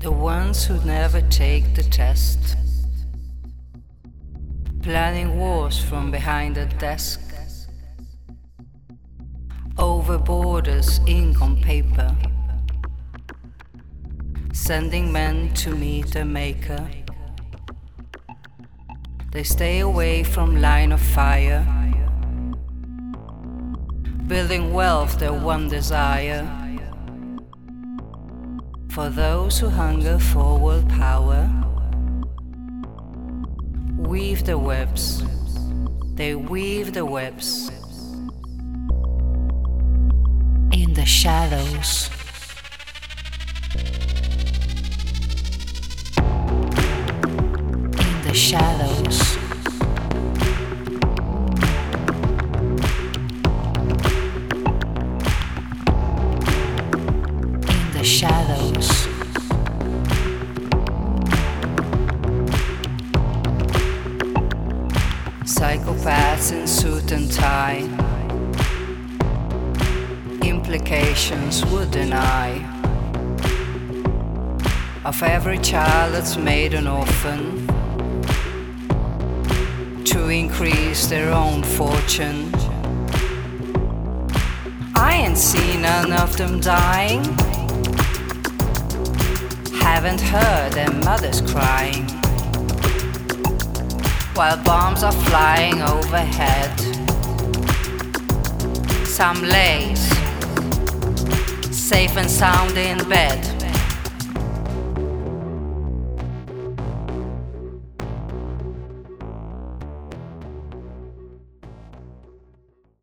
The ones who never take the test, planning wars from behind a desk, over borders, ink on paper, sending men to meet a maker. They stay away from line of fire, building wealth their one desire. For those who hunger for world power, weave the webs, they weave the webs in the shadows. In the shadows. In the shadows. Psychopaths in suit and tie, implications would deny of every child that's made an orphan to increase their own fortune. I ain't seen none of them dying, haven't heard their mothers crying while bombs are flying overhead. Some lays safe and sound in bed.